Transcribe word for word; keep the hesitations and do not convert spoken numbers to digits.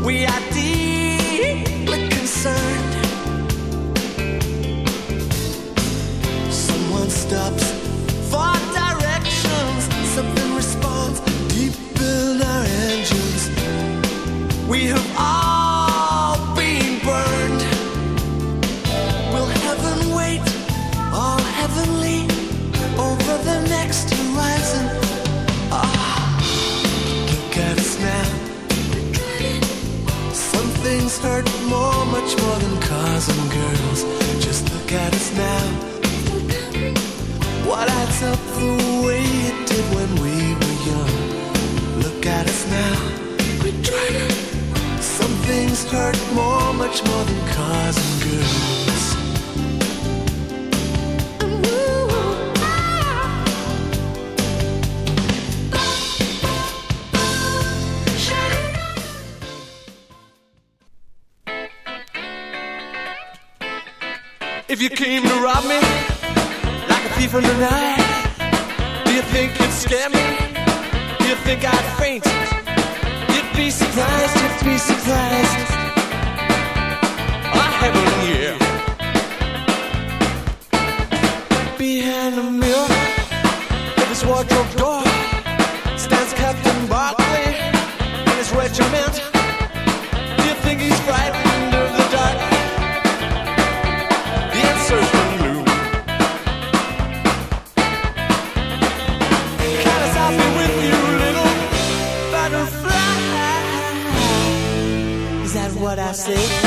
We are deeply concerned. Someone stops for directions. Something responds deep in our engines. We have all been burned. Will heaven wait, all heavenly, over the next horizon? Ah, look at us now. Some things hurt more, much more than cars and girls. Just look at us now. What adds up the way it did when we were young? Look at us now. We're trying. Some things hurt more, much more than cars and girls. If you came to rob me like a thief in the night, do you think you'd scare me? Do you think I'd faint? You'd be surprised, you'd be surprised. I heaven, yeah. Behind the mirror of his wardrobe door stands Captain Barkley and his regiment. Do you think he's frightened of the dark? The answer's been blue. Cause I'll be with you, little butterfly. Is that what I say?